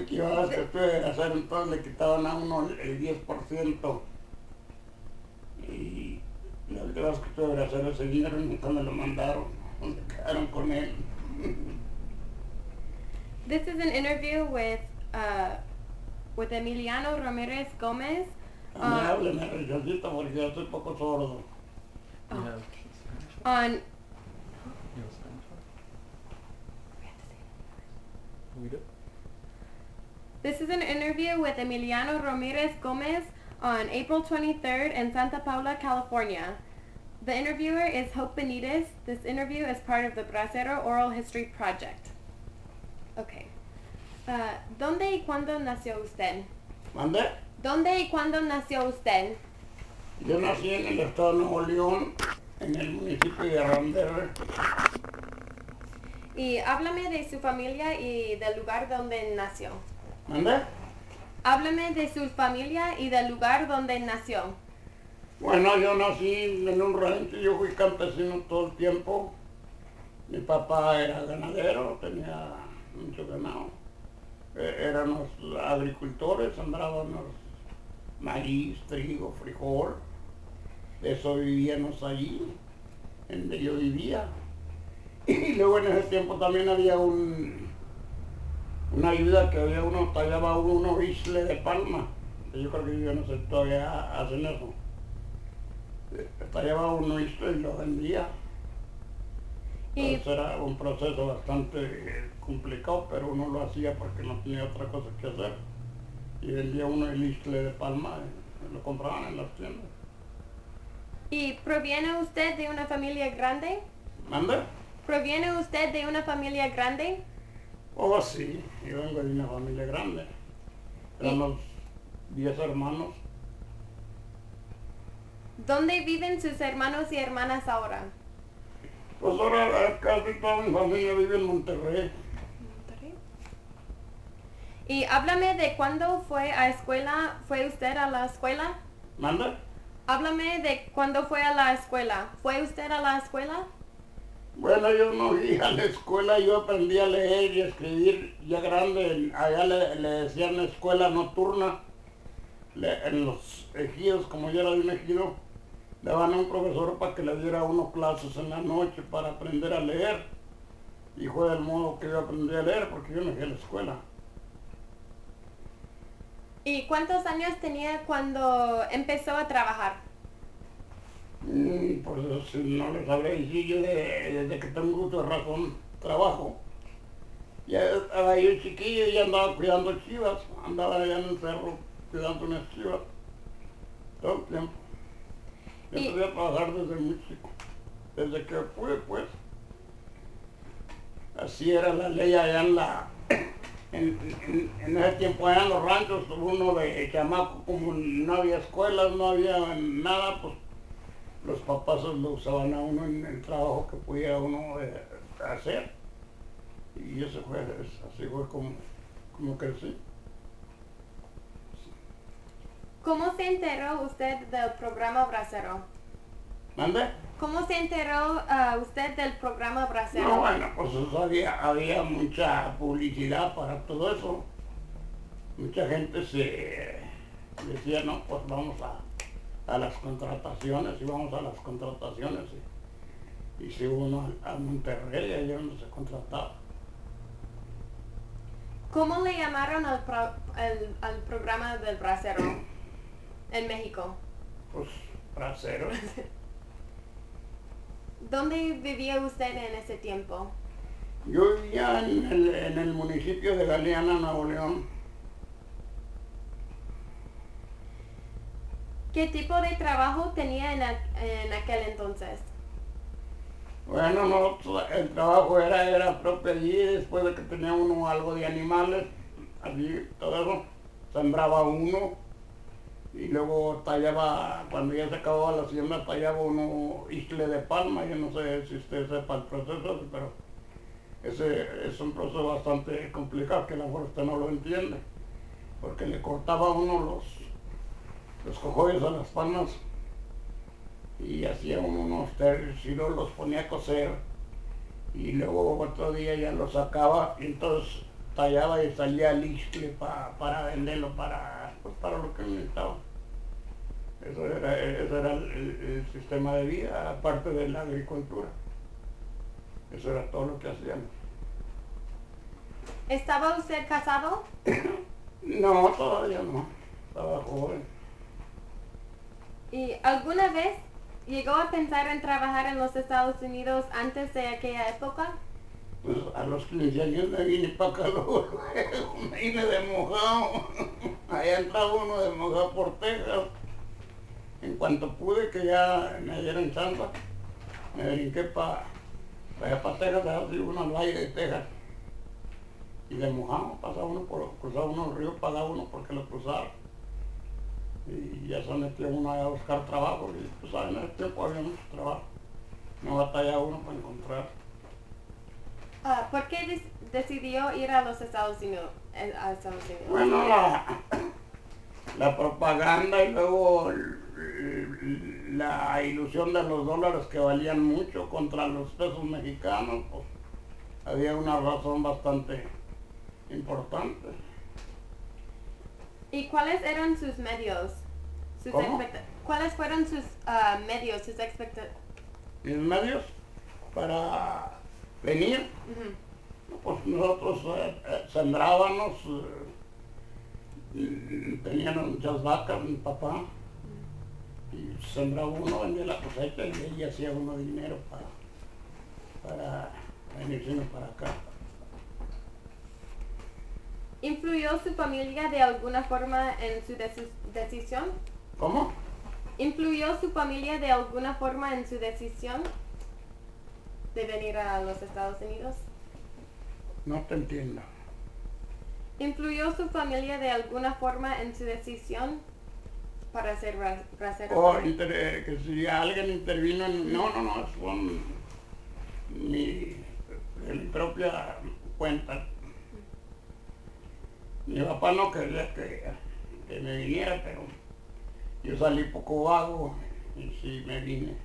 que llevabas que estuve de hacer, entonces le quitaban a uno el 10%. Y las últimas que tuve de hacer ese dinero nunca me lo mandaron, se quedaron con él. This is an interview with Emiliano Ramirez Gomez. A mí hábleme rechacito porque yo soy poco sordo. You Oh. have Spanish one? On You have Spanish one? We do? This is an interview with Emiliano Ramirez Gomez on April 23rd in Santa Paula, California. The interviewer is Hope Benitez. This interview is part of the Bracero Oral History Project. Okay. ¿Dónde y cuándo nació usted? ¿Mandé? ¿Dónde y cuándo nació usted? Yo nací en el estado de Nuevo León, en el municipio de Arrandera. Y háblame de su familia y del lugar donde nació. ¿Mandé? Háblame de su familia y del lugar donde nació. Bueno, yo nací en un rancho, yo fui campesino todo el tiempo. Mi papá era ganadero, tenía mucho ganado. Éramos agricultores, sembrábamos maíz, trigo, frijol. De eso vivíamos allí, en donde yo vivía. Y luego en ese tiempo también había una ayuda que había uno, tallaba uno isle de palma. Yo creo que yo no sé, todavía hacen eso. Tallaba uno isle y lo vendía. Y, Entonces era un proceso bastante complicado, pero uno lo hacía porque no tenía otra cosa que hacer. Y vendía uno el isle de palma y lo compraban en las tiendas. ¿Y proviene usted de una familia grande? ¿Manda? ¿Proviene usted de una familia grande? Oh, sí, yo vengo de una familia grande. Éramos 10 hermanos. ¿Dónde viven sus hermanos y hermanas ahora? Pues ahora casi toda mi familia vive en Monterrey. Y háblame de cuándo fue a escuela, ¿fue usted a la escuela? ¿Manda? Háblame de cuándo fue a la escuela. ¿Fue usted a la escuela? Bueno, yo no iba a la escuela, yo aprendí a leer y a escribir ya grande. Allá le decían escuela nocturna. En los ejidos, como yo era de un ejido, daban a un profesor para que le diera a uno clases en la noche para aprender a leer. Y fue del modo que yo aprendí a leer porque yo no fui a la escuela. ¿Y cuántos años tenía cuando empezó a trabajar? Pues eso no lo sabré decir, yo desde que tengo uso de razón trabajo. Ya estaba yo chiquillo y andaba cuidando chivas, andaba allá en el cerro cuidando unas chivas todo el tiempo. Yo Y- empecé a trabajar desde muy chico, desde que pude, pues. Así era la ley allá en ese tiempo allá en los ranchos, uno de chamaco, como no había escuelas, no había nada, pues los papás lo usaban a uno en el trabajo que pudiera uno hacer. Y eso fue, así fue como crecí. ¿Cómo se enteró usted del programa Bracero? ¿Mande? ¿Cómo se enteró usted del programa Bracero? No, bueno, pues eso había mucha publicidad para todo eso. Mucha gente se decía, no, pues vamos a las contrataciones y vamos a las contrataciones. Y se uno a Monterrey, ahí es donde se contrataba. ¿Cómo le llamaron al programa del Bracero en México? Pues bracero. ¿Dónde vivía usted en ese tiempo? Yo vivía en el municipio de Galeana, Nuevo León. ¿Qué tipo de trabajo tenía en aquel entonces? Bueno, no, el trabajo era propio allí, después de que tenía uno algo de animales, allí todo eso, sembraba uno y luego tallaba, cuando ya se acababa la siembra, tallaba uno isle de palma. Yo no sé si usted sepa el proceso, pero ese es un proceso bastante complicado que a lo mejor usted no lo entiende, porque le cortaba uno los cojollos a las palmas y hacía unos tercios y luego los ponía a cocer y luego otro día ya los sacaba y entonces tallaba y salía listle para venderlo, pues, para lo que necesitaba. Eso era el sistema de vida, aparte de la agricultura. Eso era todo lo que hacíamos. ¿Estaba usted casado? No, todavía no. Estaba joven. ¿Y alguna vez llegó a pensar en trabajar en los Estados Unidos antes de aquella época? Pues a los 15 años me vine para acá luego, me vine de mojado. Allá entraba uno de mojado por Texas. En cuanto pude, que ya me dieron chance, me brinqué para allá para Texas, así uno al valle de Texas. Y de mojado cruzaba uno el río, pagaba uno porque lo cruzaba. Y ya se metió uno allá a buscar trabajo. Y pues en ese tiempo había mucho trabajo. No batallaba uno para encontrar. ¿Por qué decidió ir a los Estados Unidos? Bueno, la propaganda y luego la ilusión de los dólares que valían mucho contra los pesos mexicanos, pues había una razón bastante importante. ¿Y cuáles eran sus medios? ¿Cómo? ¿Cuáles fueron sus medios, sus expectativas? Mis medios para venir, pues nosotros sembrábamos, teníamos muchas vacas, mi papá, y sembraba uno, vendía la cosecha y de ahí hacía uno dinero para venirse para acá. ¿Influyó su familia de alguna forma en su decisión? ¿Cómo? ¿Influyó su familia de alguna forma en su decisión de venir a los Estados Unidos? No te entiendo. ¿Influyó su familia de alguna forma en su decisión para ser bracero? O que si alguien intervino en... No, fue de mi propia cuenta. Mi papá no quería que me viniera, pero yo salí poco vago y sí me vine.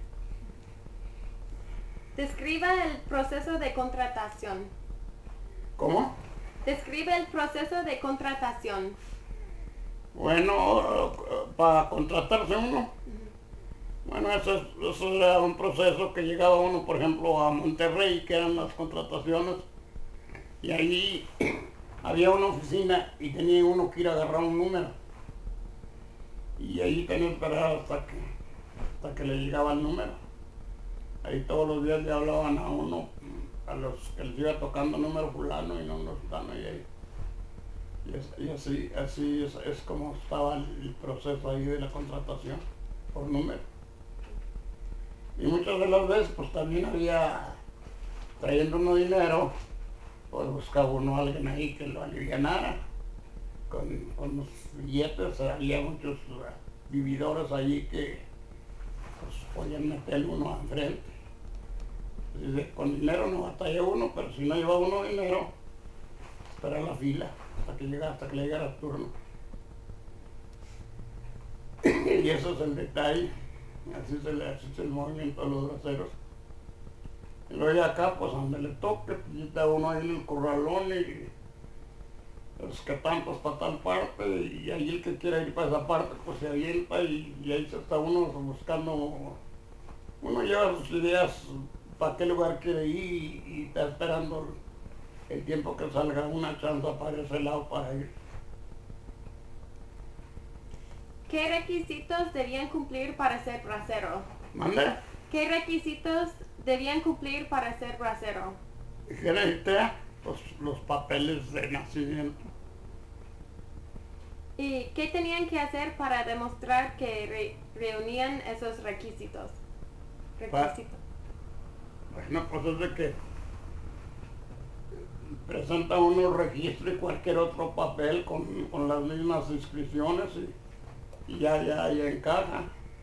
Describa el proceso de contratación. ¿Cómo? Describe el proceso de contratación. Bueno, para contratarse uno, bueno, eso era un proceso que llegaba uno, por ejemplo, a Monterrey, que eran las contrataciones, y ahí había una oficina y tenía uno que ir a agarrar un número. Y ahí tenía que esperar hasta que le llegaba el número. Ahí todos los días le hablaban a uno, a los que les iba tocando número fulano y número fulano, y ahí. Y así es como estaba el proceso ahí de la contratación, por número. Y muchas de las veces pues también había, trayendo uno dinero, pues buscaba uno a alguien ahí que lo alivianara. Con los billetes había muchos vividores allí que pues podían meter uno enfrente. Con dinero no batalla uno, pero si no lleva uno dinero, espera la fila hasta que le llegara el turno. Y eso es el detalle, así es el movimiento de los braceros. Y luego ya acá, pues donde le toque, pues está uno ahí en el corralón y los que tantos para tal parte, y ahí el que quiera ir para esa parte, pues se avienta y ahí se está uno buscando, uno lleva sus ideas para qué lugar quiere ir y está esperando el tiempo que salga una chance para ese lado para ir. ¿Qué requisitos debían cumplir para ser bracero? ¿Mande? ¿Qué requisitos debían cumplir para ser bracero? ¿Qué necesita? Pues los papeles de nacimiento. ¿Y qué tenían que hacer para demostrar que reunían esos requisitos? Bueno, pues es de que presenta uno registro y cualquier otro papel con las mismas inscripciones y ya encaja.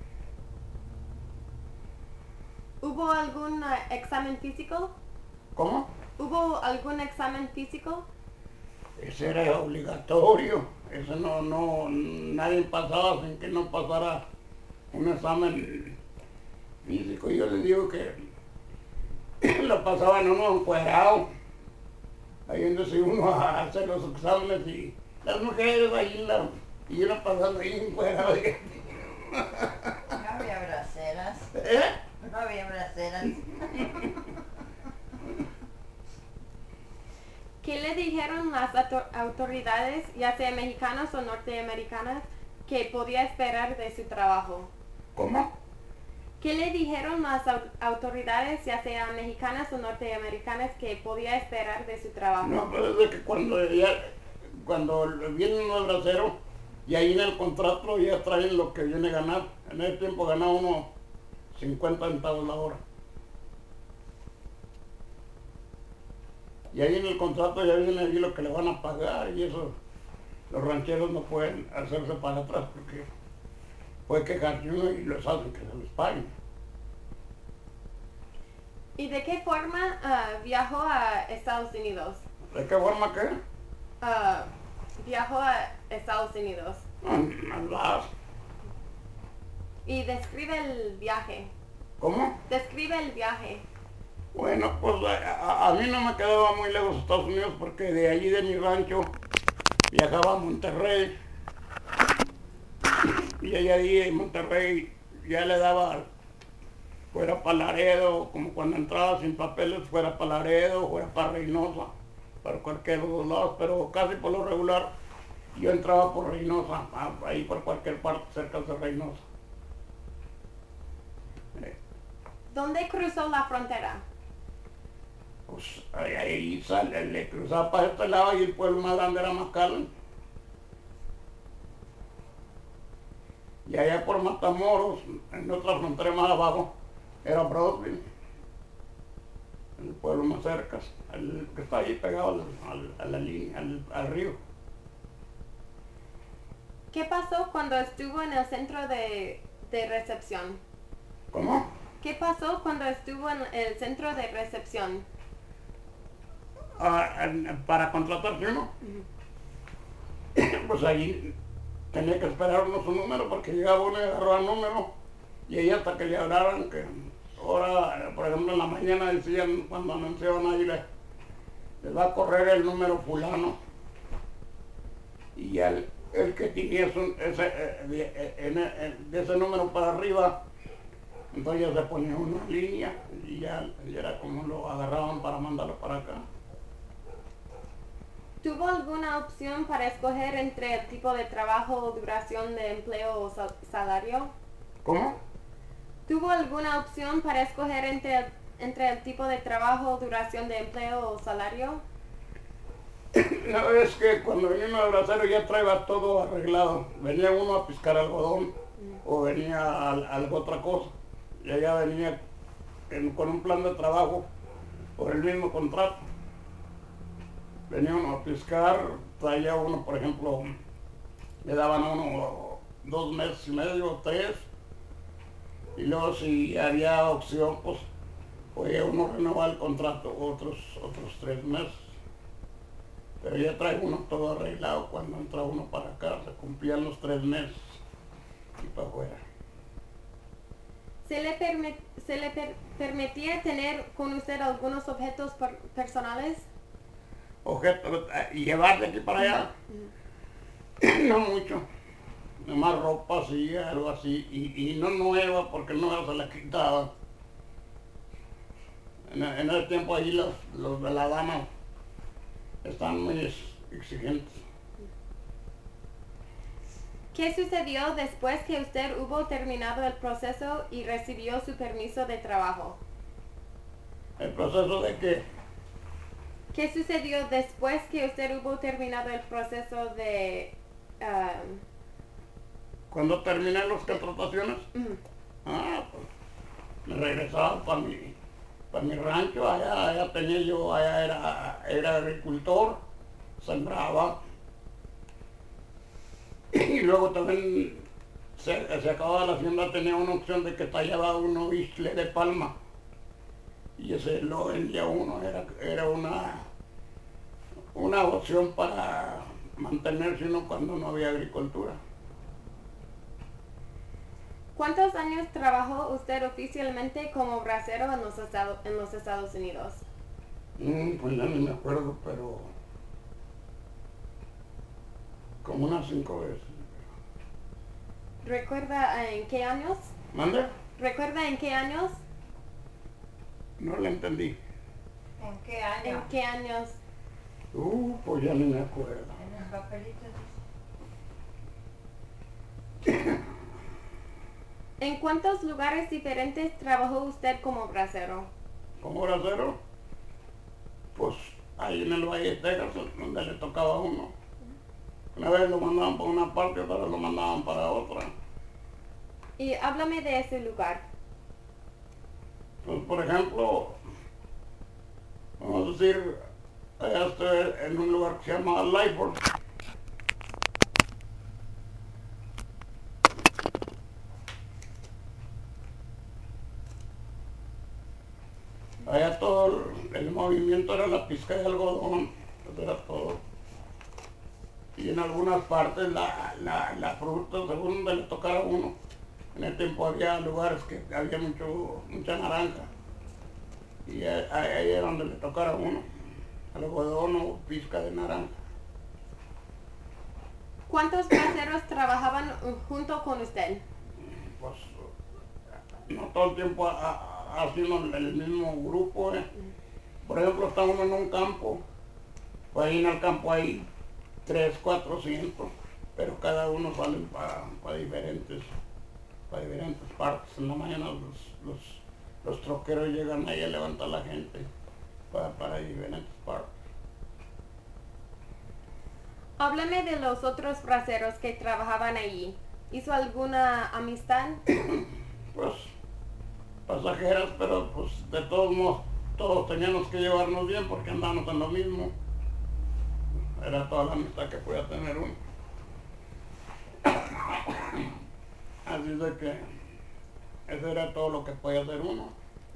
¿Hubo algún examen físico? ¿Cómo? ¿Hubo algún examen físico? Ese era obligatorio, ese nadie pasaba sin que no pasara un examen físico. Yo les digo que lo pasaban uno encuerado ahí donde uno a hacer los exámenes y las mujeres ahí y uno pasando ahí fuera, oiga. No había braceras. ¿Eh? No había braceras. ¿Qué le dijeron las autoridades, ya sea mexicanas o norteamericanas, que podía esperar de su trabajo? ¿Cómo? ¿Qué le dijeron las autoridades, ya sea mexicanas o norteamericanas, que podía esperar de su trabajo? No, pues es de que cuando vienen los braceros y ahí en el contrato ya traen lo que viene a ganar. En ese tiempo ganaba uno 50 centavos la hora. Y ahí en el contrato ya viene ahí lo que le van a pagar y eso los rancheros no pueden hacerse para atrás porque puede quejarse uno y les hacen que se les paguen. ¿Y de qué forma viajó a Estados Unidos? ¿De qué forma qué? Viajó a Estados Unidos. Las- Y describe el viaje. ¿Cómo? Describe el viaje. Bueno, pues a mí no me quedaba muy lejos Estados Unidos porque de allí de mi rancho viajaba a Monterrey y allá ahí en Monterrey ya le daba fuera para Laredo, como cuando entraba sin papeles fuera para Laredo, fuera para Reynosa, para cualquier de los lados, pero casi por lo regular yo entraba por Reynosa, ahí por cualquier parte cerca de Reynosa. ¿Dónde cruzó la frontera? Pues ahí sale, le cruzaba para este lado y el pueblo más grande era McAllen. Y allá por Matamoros, en otra frontera más abajo, era Brownsville, el pueblo más cerca, el que está ahí pegado a la línea, al río. ¿Qué pasó cuando estuvo en el centro de recepción? ¿Cómo? ¿Qué pasó cuando estuvo en el centro de recepción? Para contratarse uno, pues ahí tenía que esperar uno su número porque llegaba uno y agarraba el número y ahí hasta que le hablaran que ahora, por ejemplo, en la mañana decían cuando anunciaban ahí les va a correr el número fulano y el que tenía de ese número para arriba, entonces ya se ponía uno en línea y ya era como lo agarraban para mandarlo para acá. ¿Tuvo alguna opción para escoger entre el tipo de trabajo, duración de empleo o salario? ¿Cómo? ¿Tuvo alguna opción para escoger entre el tipo de trabajo, duración de empleo o salario? No, es que cuando venía uno de bracero ya traía todo arreglado. Venía uno a piscar algodón o venía a algo otra cosa. Y allá venía con un plan de trabajo por el mismo contrato. Venía uno a piscar, traía uno, por ejemplo, le daban a uno 2 meses y medio, 3. Y luego si había opción, pues podía uno renovar el contrato otros 3 meses. Pero ya trae uno todo arreglado cuando entra uno para acá, se cumplían los 3 meses y para afuera. ¿Se le permitía tener con usted algunos objetos personales? Objetos, y llevar de aquí para allá, no mucho, nomás ropa así, algo así, y no nueva porque no se la quitaba. En ese tiempo ahí los de la dama están muy exigentes. ¿Qué sucedió después que usted hubo terminado el proceso y recibió su permiso de trabajo? El proceso de que ¿Qué sucedió después que usted hubo terminado el proceso de... cuando terminé las contrataciones, pues me regresaba para mi rancho, allá tenía yo, allá era agricultor, sembraba. Y luego también se acababa la siembra, tenía una opción de que tallaba uno isle de palma. Y ese lo vendía uno, era una opción para mantenerse uno cuando no había agricultura. ¿Cuántos años trabajó usted oficialmente como bracero en los Estados Unidos? Pues ya ni me acuerdo, pero como unas 5 veces. ¿Recuerda en qué años? ¿Mande? ¿Recuerda en qué años? No le entendí. ¿En qué año? ¿En qué años? Pues ya ni me acuerdo. En el papelito ¿En cuántos lugares diferentes trabajó usted como bracero? ¿Como bracero? Pues ahí en el Valle de Texas, donde le tocaba a uno. Una vez lo mandaban para una parte, otra vez lo mandaban para otra. Y háblame de ese lugar. Pues por ejemplo, vamos a decir, allá estoy en un lugar que se llama Lyford. Allá todo el movimiento era la pizca de algodón, eso era todo. Y en algunas partes la fruta, según donde le tocara a uno. En el tiempo había lugares que había mucha naranja. Y ahí era donde le tocara a uno, algodón o pizca de naranja. ¿Cuántos braceros trabajaban junto con usted? Pues no todo el tiempo haciendo el mismo grupo. Por ejemplo, está uno en un campo, pues ahí en el campo hay 3, 400, pero cada uno sale para diferentes partes. En la mañana los troqueros llegan ahí a levantar a la gente para diferentes partes. Háblame de los otros braceros que trabajaban allí. ¿Hizo alguna amistad? Pues pasajeras, pero pues de todos modos todos teníamos que llevarnos bien porque andábamos en lo mismo. Era toda la amistad que podía tener uno. Así de que eso era todo lo que podía hacer uno.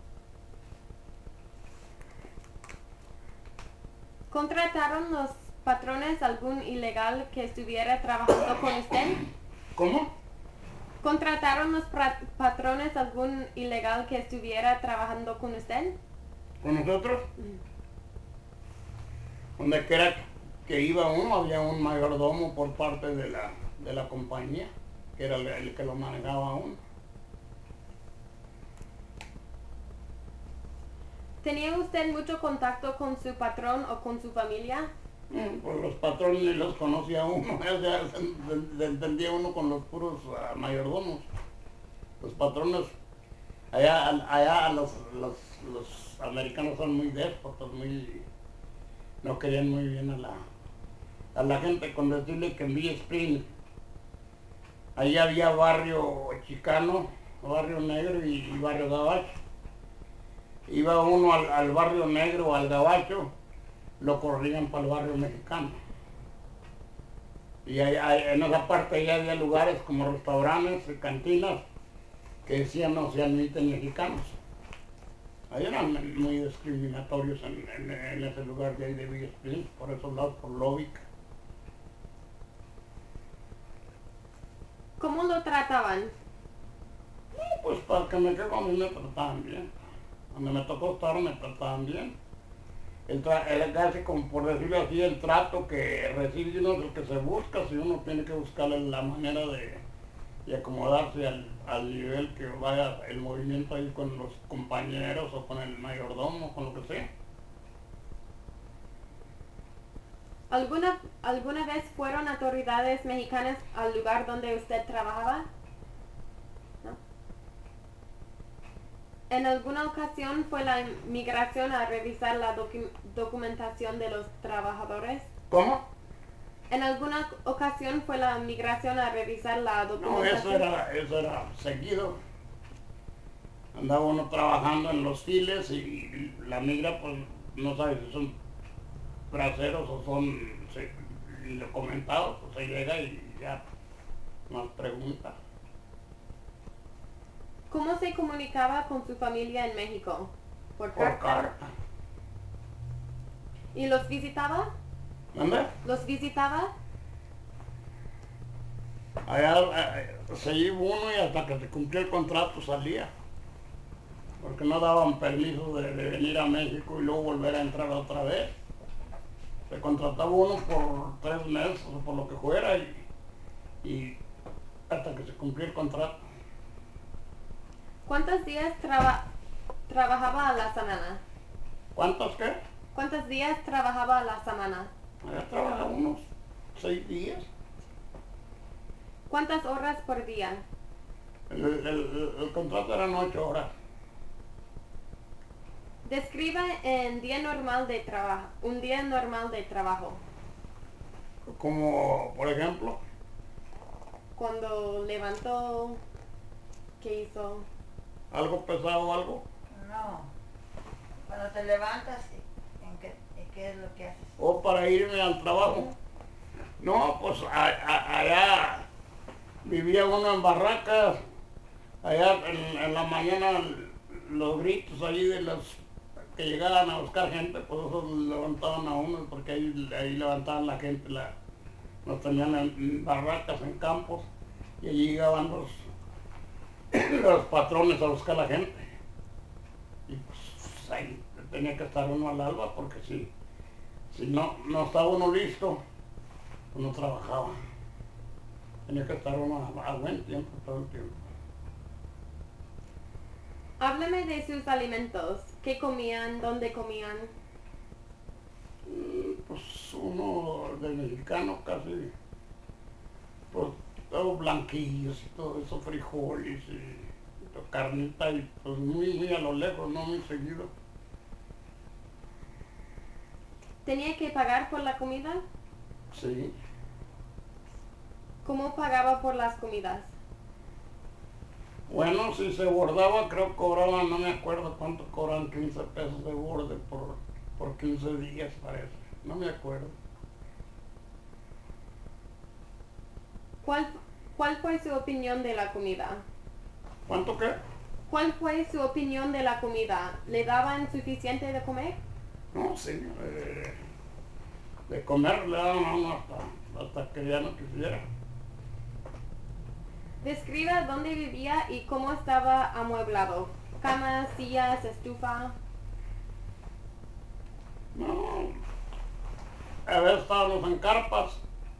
¿Contrataron los patrones algún ilegal que estuviera trabajando con usted? ¿Cómo? ¿Contrataron los patrones algún ilegal que estuviera trabajando con usted? ¿Con nosotros? Donde quiera que iba uno había un mayordomo por parte de la compañía, que era el que lo manejaba a uno. ¿Tenía usted mucho contacto con su patrón o con su familia? Pues los patrones ni los conocía uno, o sea, se entendía uno con los puros mayordomos. Los patrones, allá los americanos son muy déspotas, no querían muy bien a la gente, con decirle que en Villa Spring, ahí había barrio chicano, barrio negro y barrio gabacho. Iba uno al barrio negro, al gabacho, lo corrían para el barrio mexicano. Y en esa parte ya había lugares como restaurantes y cantinas que decían no se admiten mexicanos. Ahí eran muy discriminatorios en ese lugar de ahí de Villa Spring, por esos lados, por Lubbock. ¿Cómo lo trataban? Pues para que me quede a mí me trataban bien. Donde me tocó estar me trataban bien. El casi como por decirlo así, el trato que recibe uno es el que se busca, si uno tiene que buscarle la manera de acomodarse al nivel que vaya el movimiento ahí con los compañeros o con el mayordomo, con lo que sea. ¿Alguna vez fueron autoridades mexicanas al lugar donde usted trabajaba? ¿No? ¿En alguna ocasión fue la inmigración a revisar la documentación de los trabajadores? ¿Cómo? ¿En alguna ocasión fue la migración a revisar la No, documentación? eso era seguido. Andaba uno trabajando en los files y la migra pues no sabe si son braceros o son indocumentados, pues se llega y ya nos pregunta. ¿Cómo se comunicaba con su familia en México? ¿Por Por carta? carta. ¿Y los visitaba? ¿Dónde? ¿Los visitaba? Allá se iba uno y hasta que se cumplió el contrato salía. porque no daban permiso de venir a México y luego volver a entrar otra vez. Se contrataba uno por 3 meses o por lo que fuera y hasta que se cumplió el contrato. ¿Cuántos días trabajaba a la semana? ¿Cuántos qué? ¿Cuántos días trabajaba a la semana? Allá trabajaba unos 6 días. ¿Cuántas horas por día? El contrato eran 8 horas. Describa un día normal de trabajo. Como, por ejemplo, Cuando levantó, ¿qué hizo? algo pesado o algo. No. Cuando te levantas, ¿en qué es lo que haces? O para irme al trabajo. No, pues allá vivía uno en barracas. Allá en la mañana los gritos ahí de los que llegaban a buscar gente, pues esos levantaban a uno porque ahí levantaban la gente, los tenían en barracas, en campos, y allí llegaban los patrones a buscar a la gente. Y pues ahí tenía que estar uno al alba porque si no estaba uno listo, pues no trabajaba. Tenía que estar uno a buen tiempo, todo el tiempo. Háblame de sus alimentos. ¿Qué comían? ¿Dónde comían? Pues uno de mexicano casi, pues todo blanquillos y todo eso, frijoles y carnita y pues muy a lo lejos, no muy seguido. ¿Tenía que pagar por la comida? Sí, ¿Cómo pagaba por las comidas? bueno, si se bordaba creo que cobraban, no me acuerdo cuánto cobran, 15 pesos de borde por 15 días parece, no me acuerdo. ¿Cuál fue su opinión de la comida? ¿Cuánto qué? ¿Cuál fue su opinión de la comida? ¿Le daban suficiente de comer? No, sí, de comer le daban a uno hasta que ya no quisiera. Describa dónde vivía y cómo estaba amueblado. Camas, sillas, estufa. No, a veces estábamos en carpas,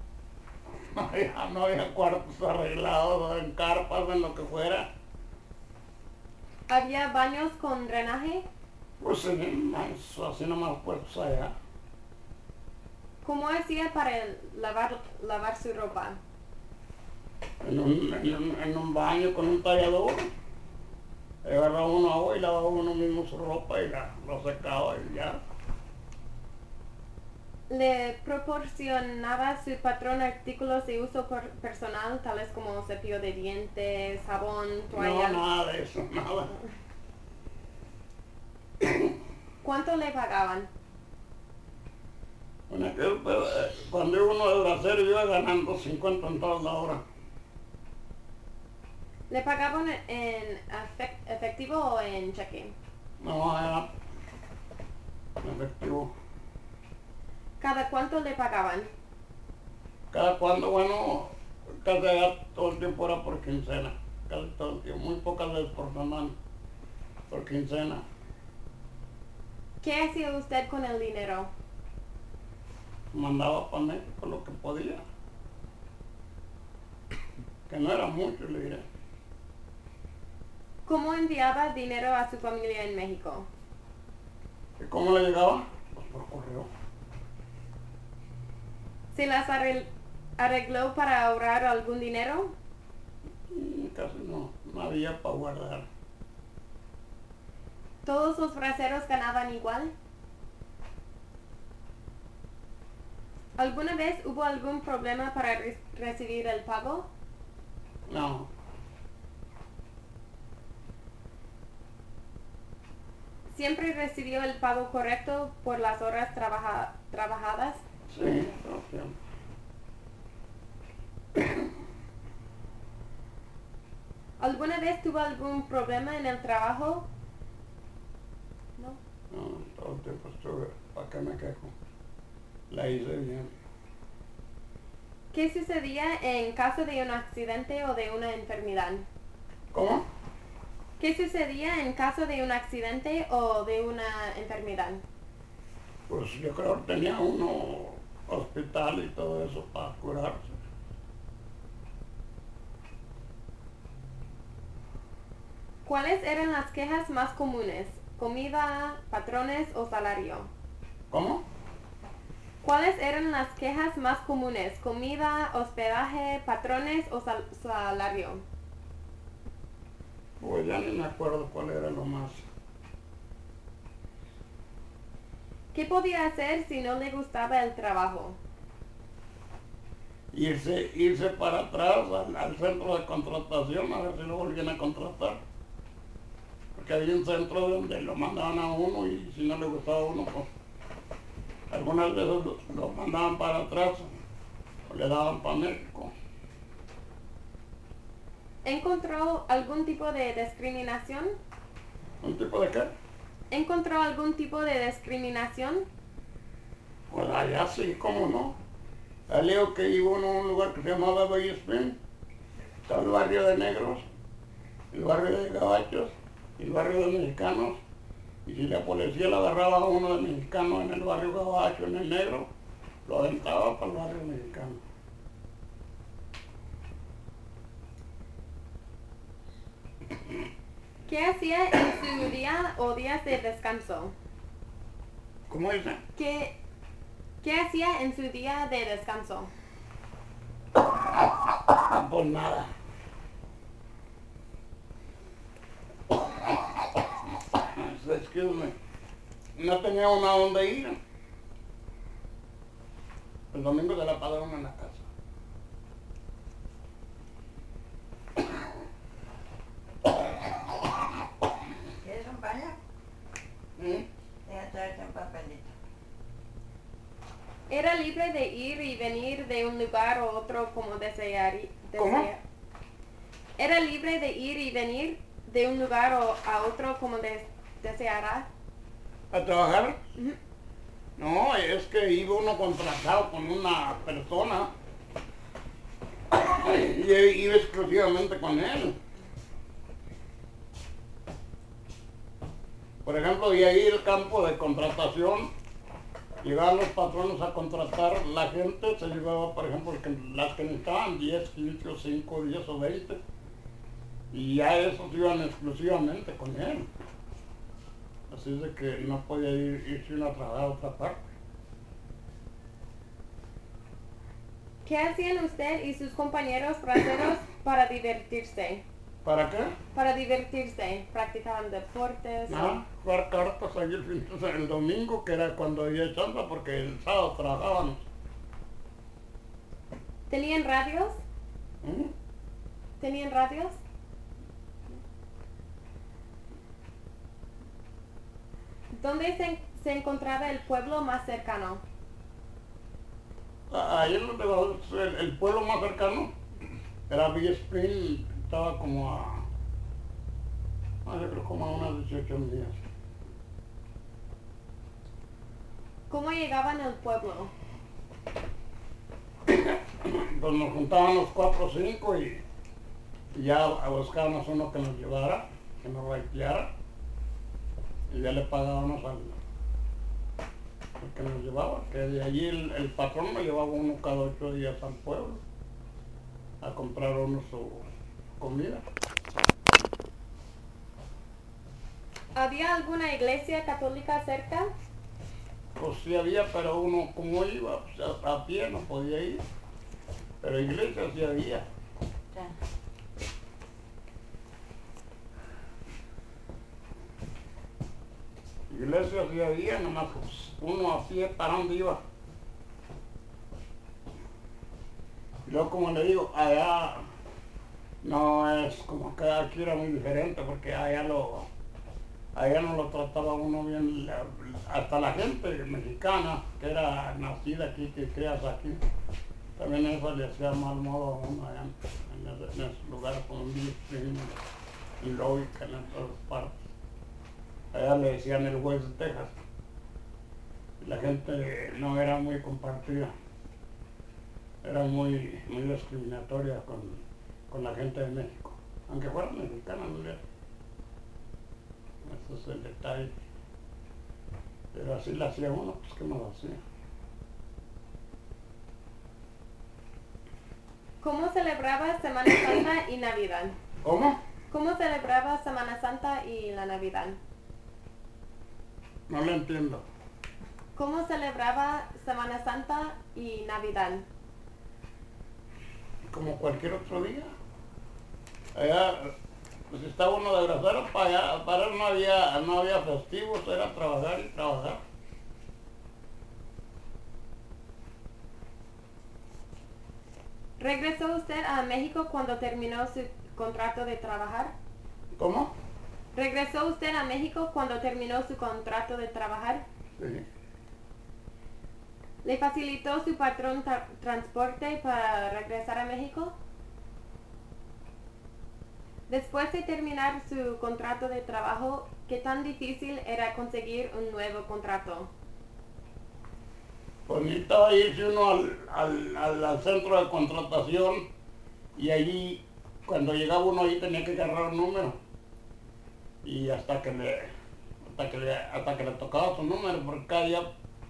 no había cuartos arreglados, en carpas, en lo que fuera. ¿Había baños con drenaje? Pues sí, así nomás puestos allá. ¿Cómo hacía para lavar su ropa? En un baño con un tallador. Agarraba uno agua y lavaba uno mismo su ropa y lo secaba y ya. ¿Le proporcionaba su patrón artículos de uso personal, tales como cepillo de dientes, jabón, toalla? No, nada de eso, nada. ¿Cuánto le pagaban? Cuando uno de bracero iba ganando 50 centavos la hora. ¿Le pagaban en efectivo o en cheque? No, era efectivo. ¿Cada cuánto le pagaban? Cada cuando, bueno, casi allá todo el tiempo era por quincena. Casi todo el tiempo, muy pocas veces por semana, por quincena. ¿Qué hacía usted con el dinero? Mandaba para México lo que podía. Que no era mucho, le diré. ¿Cómo enviaba dinero a su familia en México? ¿Y cómo le llegaba? Pues por correo. ¿Se las arregló para ahorrar algún dinero? Y casi no había para guardar. ¿Todos los braceros ganaban igual? ¿Alguna vez hubo algún problema para recibir el pago? No, ¿Siempre recibió el pago correcto por las horas trabajadas? sí, todo el tiempo. ¿Alguna vez tuvo algún problema en el trabajo? No. No, todo el tiempo estuve, ¿para qué me quejo? La hice bien. ¿Qué sucedía en caso de un accidente o de una enfermedad? ¿Cómo? ¿Qué sucedía en caso de un accidente o de una enfermedad? Pues yo creo que tenía uno hospital y todo eso para curarse. ¿Cuáles eran las quejas más comunes? ¿Comida, patrones o salario? ¿Cómo? ¿Cuáles eran las quejas más comunes? ¿Comida, hospedaje, patrones o salario? Pues ya ni me acuerdo cuál era lo más. ¿Qué podía hacer si no le gustaba el trabajo? Irse para atrás al centro de contratación a ver si lo volvían a contratar. Porque había un centro donde lo mandaban a uno y si no le gustaba a uno, pues algunas veces lo mandaban para atrás o le daban para México. ¿Encontró algún tipo de discriminación? ¿Un tipo de qué? ¿Encontró algún tipo de discriminación? Pues allá sí, cómo no. Al leo que iba uno a un lugar que se llamaba Bay Spring, está el barrio de negros, el barrio de gabachos y el barrio de mexicanos. Y si la policía le agarraba a uno de mexicano en el barrio gabacho, en el negro, lo aventaba para el barrio mexicano. ¿Qué hacía en su día o días de descanso? ¿Cómo dice? ¿Qué hacía en su día de descanso? Pues nada. Excuse me. No tenía uno a dónde ir. El domingo se la pagaron en la casa. ¿Quieres un paño? ¿Mm? Deja traerte un papelito. ¿Era libre de ir y venir de un lugar a otro como desear? ¿Cómo? ¿Era libre de ir y venir de un lugar a otro como deseara? ¿A trabajar? Ujú. No, es que iba uno contratado con una persona y iba exclusivamente con él. Por ejemplo, de ahí el campo de contratación, llegaban los patronos a contratar, la gente se llevaba, por ejemplo, las que necesitaban 10, 15 o 5, 10 o 20, y ya esos iban exclusivamente con él. Así es de que no podía irse uno a trabajar a otra parte. ¿Qué hacían usted y sus compañeros rancheros para divertirse? ¿Para qué? Para divertirse, practicaban deportes. Nada, jugar cartas ahí el domingo, que era cuando había chamba, porque el sábado trabajábamos. ¿Tenían radios? ¿Mm? ¿Tenían radios? ¿Dónde se encontraba el pueblo más cercano? Ahí es donde el pueblo más cercano era Big Spring, estaba como yo creo como a unas 18 millas. ¿Cómo llegaban al pueblo? Pues nos juntaban los 4 o 5 y ya buscábamos uno que nos llevara, que nos raiteara, y ya le pagábamos al que nos llevaba, que de allí el patrón me llevaba uno cada 8 días al pueblo a comprar uno su comida. ¿Había alguna iglesia católica cerca? Pues sí había, pero uno como iba, pues a pie no podía ir, pero iglesia sí había. Ya. Iglesia sí había, nomás pues, uno a pie para dónde iba. Y luego como le digo, allá no es como que aquí era muy diferente, porque allá no lo trataba uno bien, hasta la gente mexicana que era nacida aquí, que creas aquí, también eso le hacía mal modo a uno allá en esos lugares como en Big Spring y Lógica, en todas partes. Allá le decían el West de Texas. La gente no era muy compartida, era muy discriminatoria con la gente de México, aunque fueran mexicanos, ¿no? ese es el detalle. Pero así la hacía uno, pues ¿qué más hacía? ¿Cómo celebraba Semana Santa y Navidad? ¿Cómo? ¿Cómo celebraba Semana Santa y la Navidad? No lo entiendo. ¿Cómo celebraba Semana Santa y Navidad? Como cualquier otro día. Allá, pues estaba uno de grasero, para él no había festivos, era trabajar y trabajar. ¿Regresó usted a México cuando terminó su contrato de trabajar? ¿Cómo? ¿Regresó usted a México cuando terminó su contrato de trabajar? Sí. ¿Le facilitó su patrón transporte para regresar a México? Después de terminar su contrato de trabajo, ¿qué tan difícil era conseguir un nuevo contrato? Pues necesitaba irse uno al centro de contratación y allí, cuando llegaba uno ahí tenía que agarrar un número. Y hasta que le tocaba su número, porque cada día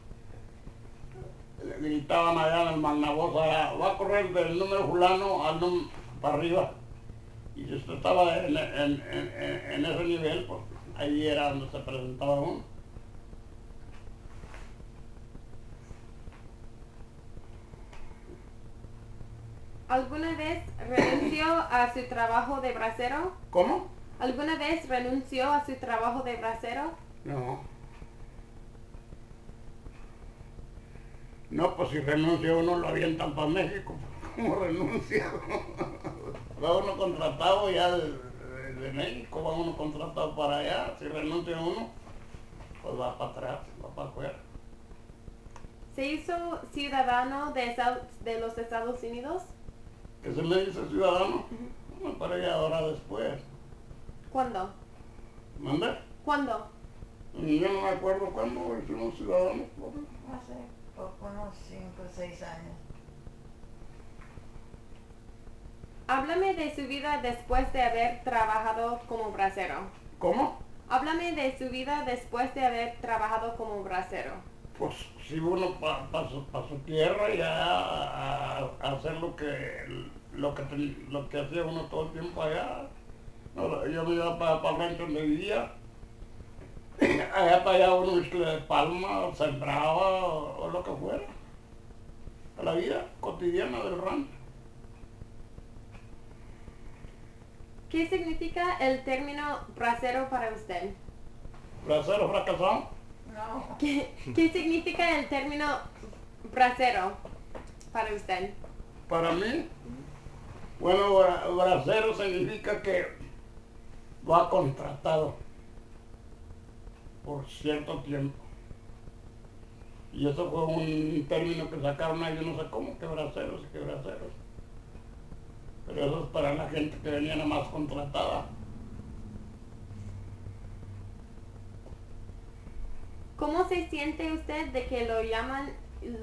le gritaban allá en el magnavoz, va a correr del número fulano para arriba. Y si usted estaba en ese nivel, pues ahí era donde se presentaba uno. ¿Alguna vez renunció a su trabajo de bracero? ¿Cómo? ¿Alguna vez renunció a su trabajo de bracero? No. No, pues si renuncia uno lo avientan para México. ¿Cómo renuncia? Va uno contratado ya de México, va uno contratado para allá. Si renuncia uno, pues va para atrás, va para afuera. ¿Se hizo ciudadano de los Estados Unidos? ¿Qué se le dice ciudadano? No, para allá ahora después. ¿Cuándo? ¿Mande? ¿Cuándo? Yo no me acuerdo cuándo hicimos ciudadanos. Hace poco, unos 5 o 6 años. Háblame de su vida después de haber trabajado como bracero. ¿Cómo? Háblame de su vida después de haber trabajado como bracero. Pues si uno para su tierra y a hacer lo que hacía uno todo el tiempo allá. No, yo me iba para el rancho donde vivía. Allá para allá uno de palma, sembraba o lo que fuera. A la vida cotidiana del rancho. ¿Qué significa el término bracero para usted? Bracero fracasado. No, ¿Qué significa el término bracero para usted? Para mí, bueno, bracero significa que va contratado por cierto tiempo. Y eso fue un término que sacaron ahí, yo no sé cómo, que braceros y que braceros. Pero eso es para la gente que venía nada más contratada. ¿Cómo se siente usted de que lo llamen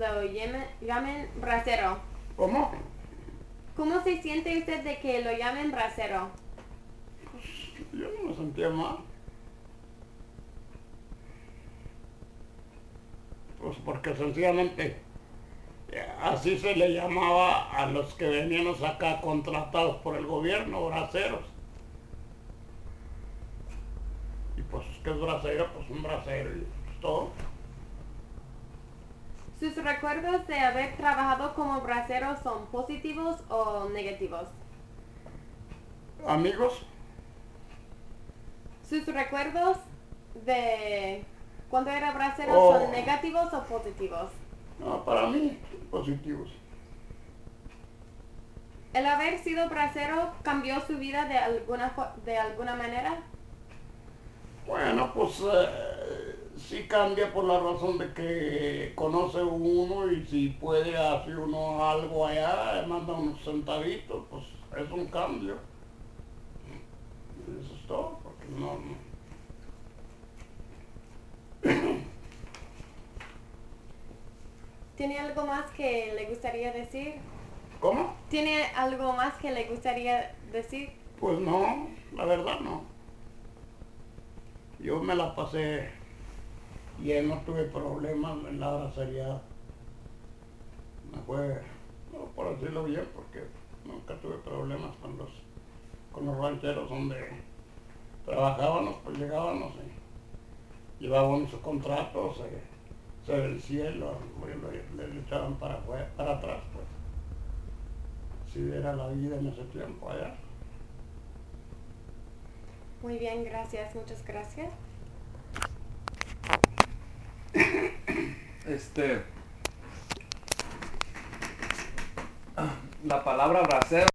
bracero? ¿Cómo? ¿Cómo se siente usted de que lo llamen bracero? Yo no me sentía mal. Pues porque sencillamente así se le llamaba a los que veníamos acá contratados por el gobierno, braceros. Y pues, ¿qué es bracero? Pues un bracero y pues todo. ¿Sus recuerdos de haber trabajado como bracero son positivos o negativos? Amigos, ¿Sus recuerdos de cuando era bracero Oh. son negativos o positivos? no, para mí, positivos. ¿El haber sido bracero cambió su vida de alguna manera? Bueno, pues sí cambia por la razón de que conoce uno y si puede hacer uno algo allá, manda unos centavitos, pues es un cambio. Eso es todo, porque no. ¿Tiene algo más que le gustaría decir? ¿Cómo? ¿Tiene algo más que le gustaría decir? Pues no, la verdad no. Yo me la pasé bien, no tuve problemas en la bracería. Me fue, no, por decirlo bien, porque nunca tuve problemas con los rancheros donde trabajábamos, pues llegábamos y llevábamos sus contratos, se vencía y le echaban para atrás, pues. Así era la vida en ese tiempo allá. Muy bien, gracias, muchas gracias. La palabra bracero